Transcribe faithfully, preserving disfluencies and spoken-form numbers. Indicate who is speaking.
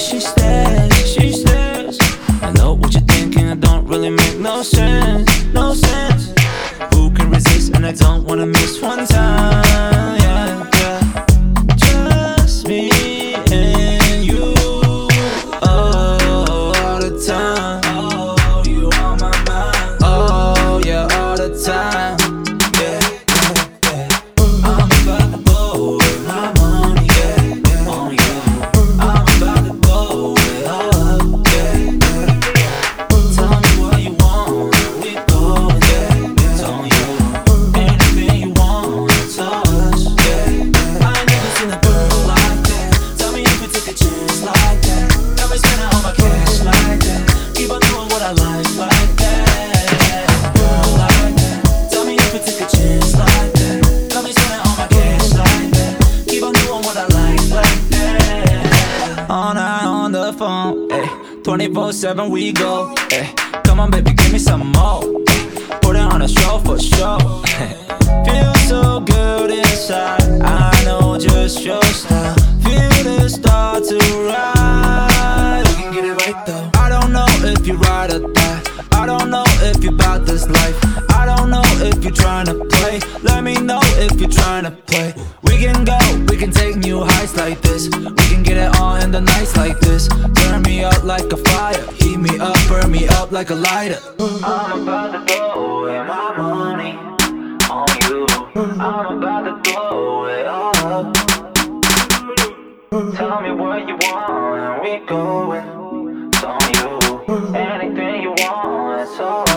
Speaker 1: she stares, she stares. I know what you're thinking, it don't really make no sense, no sense. Who can resist, and I don't wanna miss one time, yeah, yeah. Just me and you, oh, all the time. Oh, you on my mind, oh, yeah, all the time. Yeah, yeah, yeah. I'm about to blow with my money, yeah, yeah, on you. I'm about to blow it all up, yeah, yeah. Tell me what you want, we go, yeah, it's on you. Anything you want, it's us, yeah, yeah. I ain't never seen a girl like that. Tell me if we took a chance like that. Got me spending all my cash like that. Keep on doing what I like like that. Girl like that. Tell me if we took a chance like that. Got me spending all my cash like that. Keep on doing what I like like that. All night on the phone, ayy. twenty-four seven we go, ayy. Come on baby, give me some more, ayy. Put it on a show for sure. Feel so good inside, I know just your style. Feel the start to rise. We can get it right though. I don't know if you ride or die. I don't know if you bout this life. I don't know if you're trying to play. Let me know if you're trying to play. We can go, we can take new heights like this. We can get it on in the nights like this. Turn me up like a fire. Heat me up, burn me up like a lighter. I'm about to blow with my money on you. I'm about to blow it all up. Tell me what you want and we going. It's on you. Anything you want, it's all